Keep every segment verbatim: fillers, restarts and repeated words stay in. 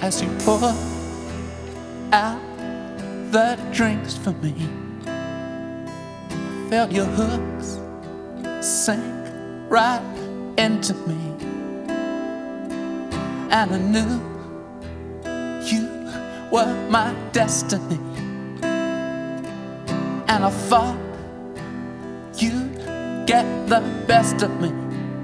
as you pour out the drinks for me. I felt your hooks sink right into me, and I knew you were my destiny. And I thought you'd get the best of me.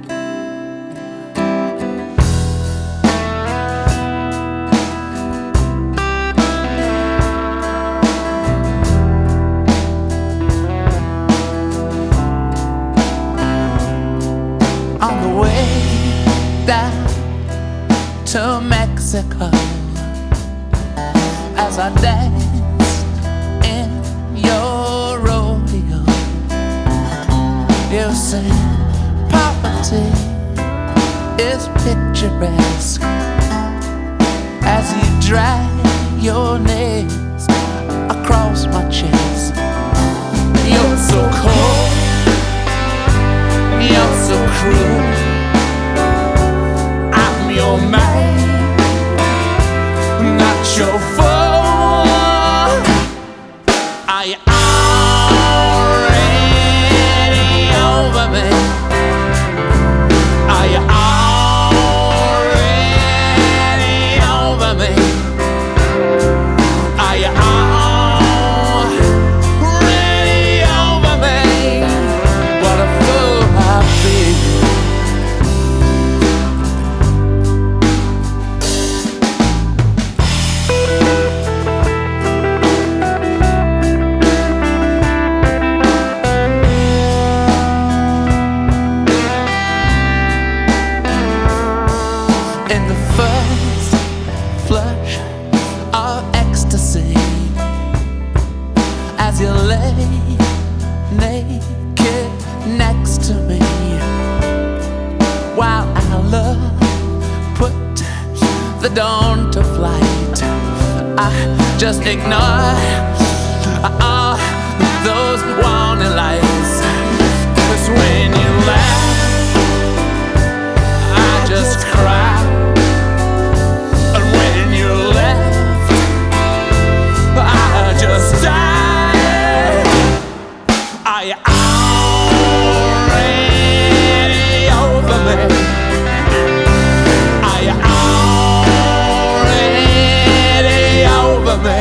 On the way down to Mexico, as I danced in your rodeo, you said poverty is picturesque as you drag your nails across my chest. You're so cold, you're so cruel, I'm your man, not your fool. Are you already over me? Are you already over me? Are you already over me? What a fool I've been. In the first flush of ecstasy, as you lay naked next to me, while our love put the dawn to flight, I just ignore all those warning lights. 'Cause when you laugh, I just cry. And when you left, I just died. Are you already over me? Are you already over me?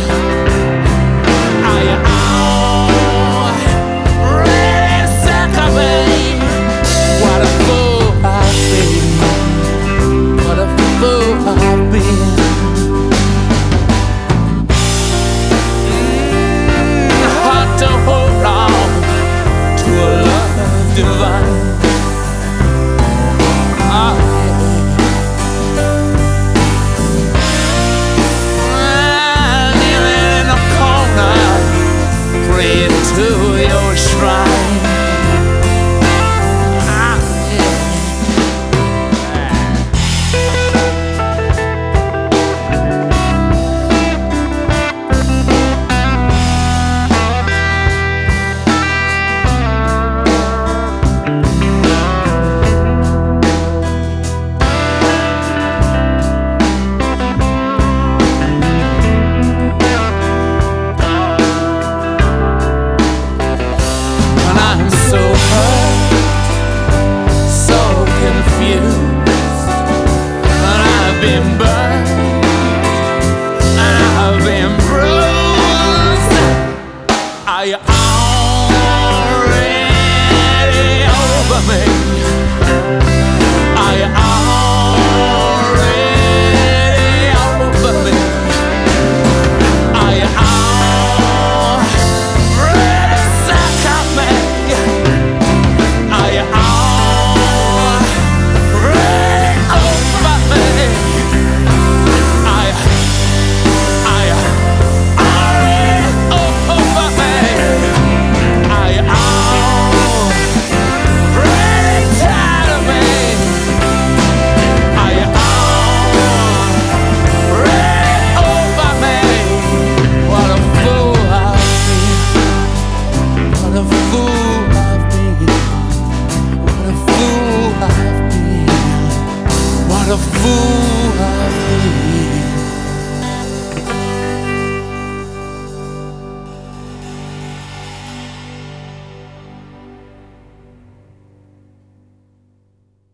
Are you already sick of me? What a fool I've been. What a fool I've been. Mm, hard to hold on to a love divine. Ah, yeah. Kneeling in a corner, praying to your shrine. Ah, yeah. And I'm so hurt, so confused, and I've been burned, and I've been bruised. Are you already over me? Are you already over me? Are you already sick of me? Are you already over me? Are you, are you already over me? Are you already tired of me? Are you already over me? What a fool I've been. What a fool I've been. What a fool I've been. What a fool I've been.